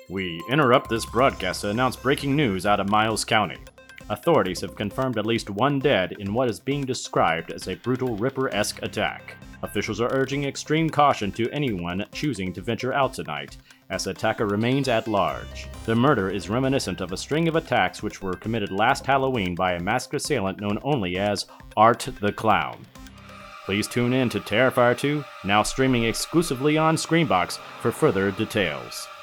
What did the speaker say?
We interrupt this broadcast to announce breaking news out of Miles County. Authorities have confirmed at least one dead in what is being described as a brutal Ripper-esque attack. Officials are urging extreme caution to anyone choosing to venture out tonight, as the attacker remains at large. The murder is reminiscent of a string of attacks which were committed last Halloween by a masked assailant known only as Art the Clown. Please tune in to Terrifier 2, now streaming exclusively on Screambox, for further details.